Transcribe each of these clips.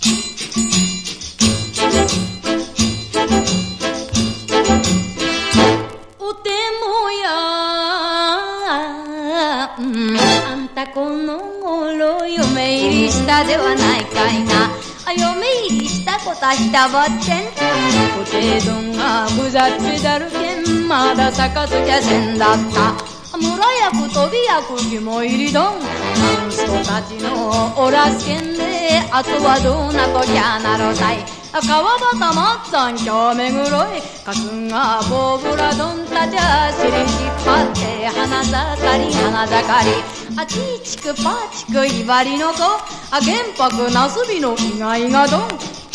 おてもや、あんたこの頃嫁入りしたではないかいな。嫁入りしたことはしたばってん、ごてどんがぶざっぺだるけん、まだ杯はせんだった。村役飛び役肝入りどん、息子たちのおらすけんで、あとはどうなこきゃなろたい。川端まっさん今日めぐろい、かすがぼぶらどんたちゃ尻引っ張って花盛り花盛り、あちいちくぱちくいばりの子、玄白なすびのいがいがどん。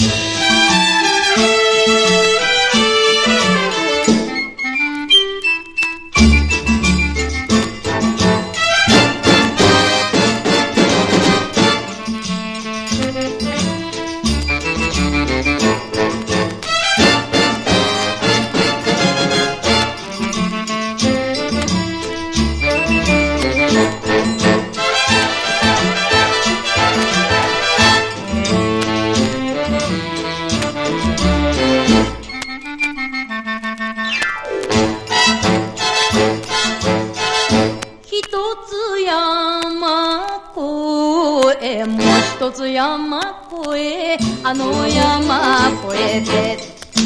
もう一つ山越え、あの山越えて、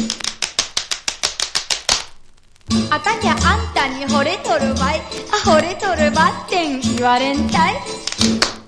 あたにゃあんたに惚れとるばい、惚れとるばってん言われんたい。